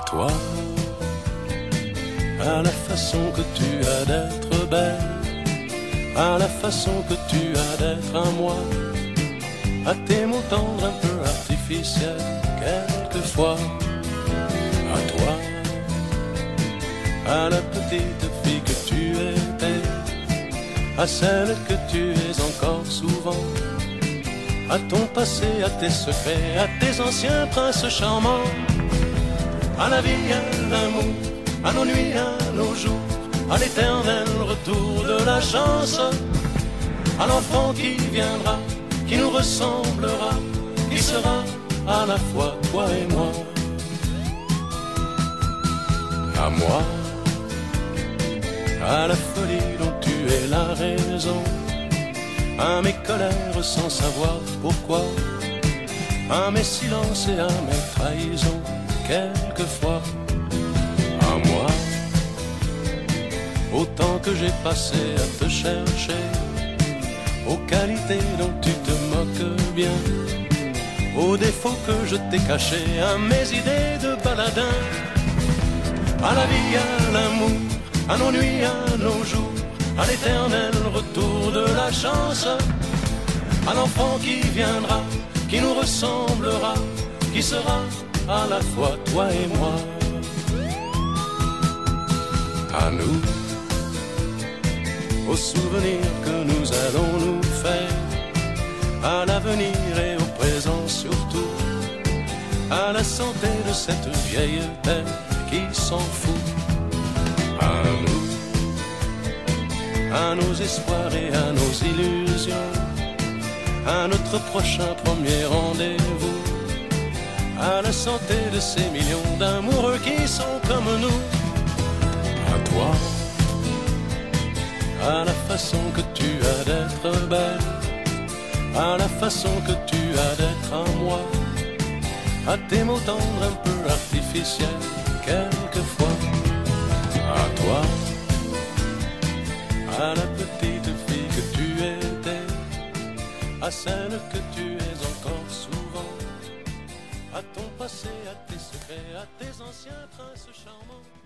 toi, à la façon que tu as d'être belle, à la façon que tu as d'être à moi, à tes mots tendres un peu artificiels, quelquefois, à toi, à la petite fille que tu étais, à celle que tu es encore souvent, à ton passé, à tes secrets, à tes anciens princes charmants, à la vie, à l'amour, à nos nuits, à nos jours, à l'éternel retour de la chance, à l'enfant qui viendra, qui nous ressemblera, qui sera à la fois toi et moi. À moi, à la folie dont tu es la raison, à mes colères sans savoir pourquoi, à mes silences et à mes trahisons, quelquefois. À moi, au temps que j'ai passé à te chercher, aux qualités dont tu te moques bien, aux défauts que je t'ai cachés, à mes idées de baladin, à la vie, à l'amour, à nos nuits, à nos jours, à l'éternel retour de la chance, à l'enfant qui viendra, qui nous ressemblera, qui sera à la fois toi et moi. À nous, aux souvenirs que nous allons nous faire, à l'avenir et au présent surtout, à la santé de cette vieille terre qui s'en fout. À nous, à nos espoirs et à nos illusions, à notre prochain premier rendez-vous, à la santé de ces millions d'amoureux qui sont comme nous. À toi, à la façon que tu as d'être belle, à la façon que tu as d'être à moi, à tes mots tendres un peu artificiels, quelquefois. À toi, à la petite fille que tu étais, à celle que tu es encore souvent, à ton passé, à tes secrets, à tes anciens princes charmants.